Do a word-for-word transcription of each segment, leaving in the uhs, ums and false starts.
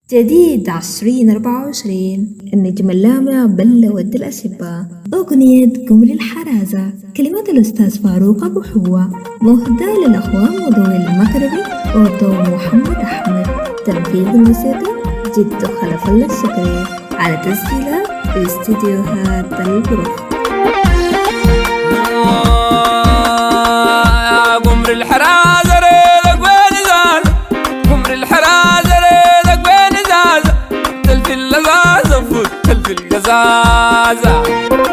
جديد عشرين أربعة وعشرين، النجم اللامع بل ود الأشباء، أغنية قمر الحرازة، كلمات الأستاذ فاروق أبو حوا، مهداة للأخوان وضوء المغربي وضوء محمد أحمد، تنفيذ الموسيقى جد خلف الله الشكري، على تسجيلات في استديوهات البروف. قمر الحرازة ريدك وين زال، قمر الحرازة ريدك وين زال، تلفي اللزازة فوت تلفي القزازة.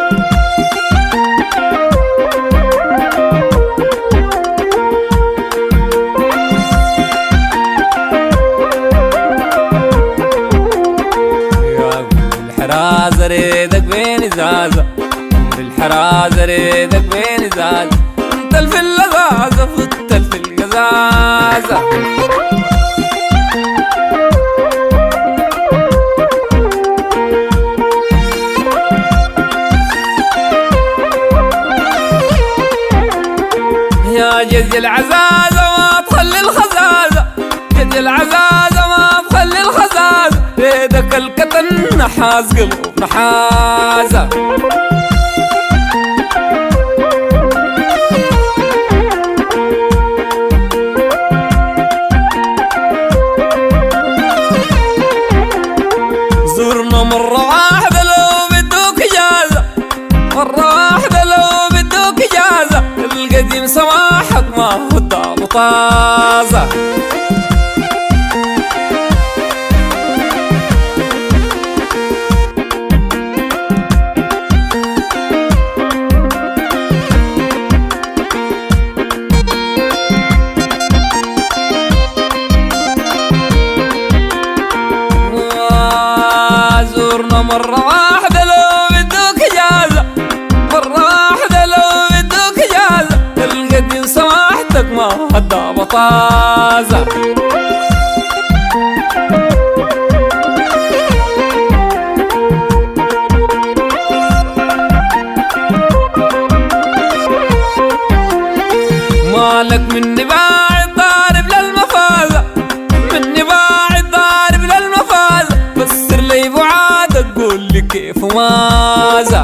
يا قمر الحرازة ريدك وين زازة، قمر الحرازة ريدك وين زازة، تلفي اللزازة فوت تلفي القزازة. يا جدي العزازة ما تخلي الخزازة، جدي العزازة ما تخلي الخزازة، بيدك الكتن نحاس قلب نحازة. زورنا مرة واحدة لو بدوك إجازة، مرة واحدة لو بدوك إجازة، القديم سماحك ما هو الدار طازة. زورنا مرة واحدة لو بدوك إجازة، مرة واحدة لو بدوك إجازة، القديم سماحتك ما هدا بطازة. مالك مني باعد ضارب للمفازة، مني باعد ضارب للمفازة، فسر لي بعادك قول لي كيف وماذا.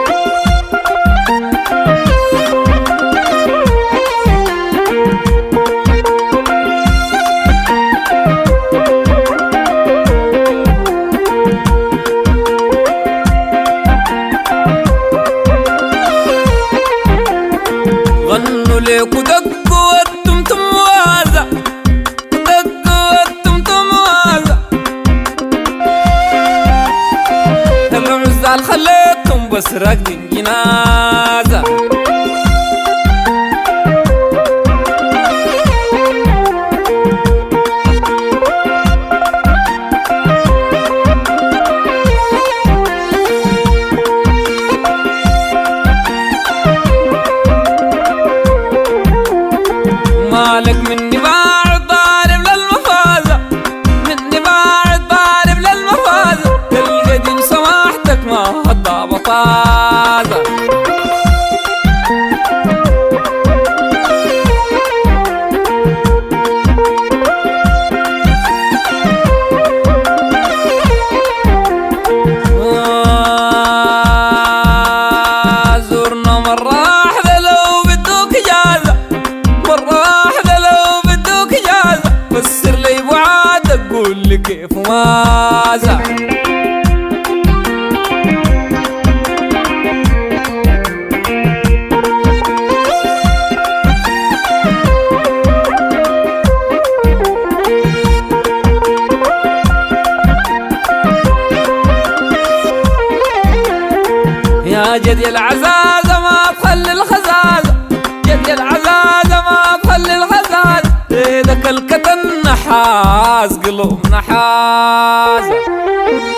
غنوا ليك ودقوا والتمتم وازا، دقوا والتمتم وازا، العزال خليتهم بس راقدين جنازة. مالك مني باعد ضارب للمفازة، مني باعد ضارب للمفازة، القديم سماحتك ما هدا بطازة. زورنا مرة واحدة لو بدوك إجازة، مرة واحدة لو بدوك إجازة، فسر لي بعادك قول لي كيف وماذا. يا جدي العزازة ما تخلي الخزازة، جدي العزازة ما تخلي الخزازة، بيدك الكتن نحاس قلوب نحازة.